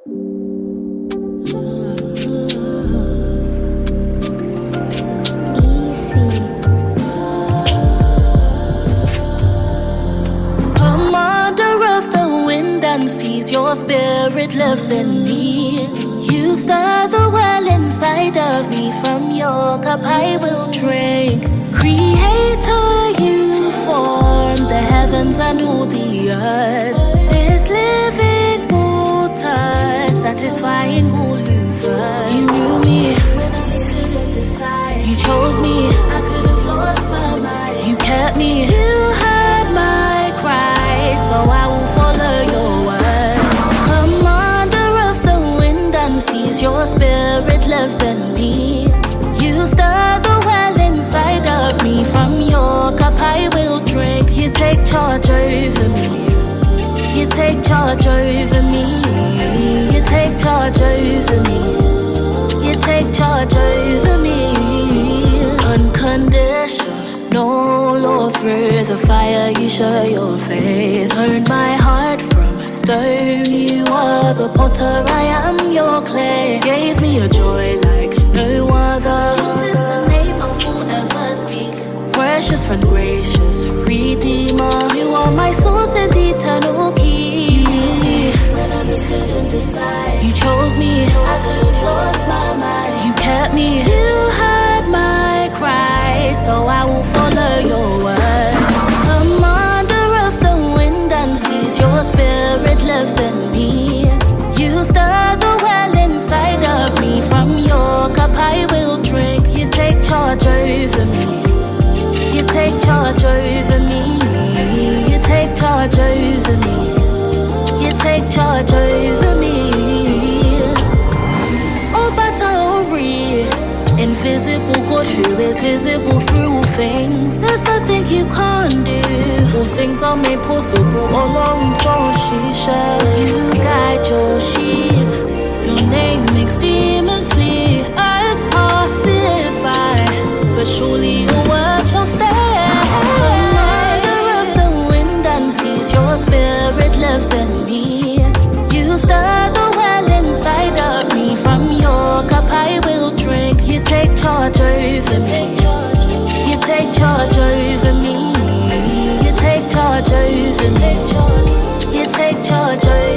Sees your spirit lives in me. You stir the well inside of me. From your cup I will drink. Creator, you formed the heavens and all the earth. This living water, satisfying all who thirst. You knew me when others couldn't decide. You chose me, I could have lost my mind. You kept me, you heard my cry, so I will follow your word. Sees your spirit lives in me. You stir the well inside of me. From your cup I will drink. You take charge over me. You take charge over me. You take charge over me. You take charge over me. Unconditional, no law. Through the fire you show your face. Turn my heart from stone. You are the potter, I am your clay. Gave me a joy like no other. Yours is the name I'll forever speak. Precious friend, gracious redeemer. You are my source and eternal key. When others couldn't decide, you chose me, I could have lost my mind. You kept me, you heard my cry, so I will follow your word. Commander of the wind and seas, your spirit lives in me. You stir the well inside of me. From your cup I will drink. You take charge over me. You take charge over me. You take charge over me. You take charge over me. Oh, Batari, invisible God who is visible through all things. There's nothing you can't do. All things are made possible along Toshisha. You guide your sheep. Your name makes demons flee. Earth passes by, but surely your word shall stand. Commander of the wind and seas, your spirit lives in me. You stir the well inside of me. From your cup I will drink. You take charge over me. You take charge over me. You take charge over me. You take charge over me.